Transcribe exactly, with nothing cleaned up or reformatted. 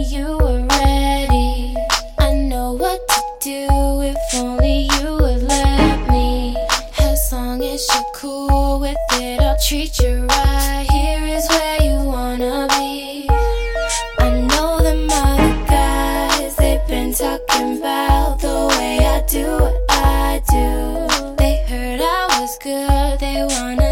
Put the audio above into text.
you were ready. I know what to do if only you would let me. As long as you're cool with it, I'll treat you right. Here is where you wanna be. I know them other guys, they've been talking about the way I do what I do. They heard I was good, they wanna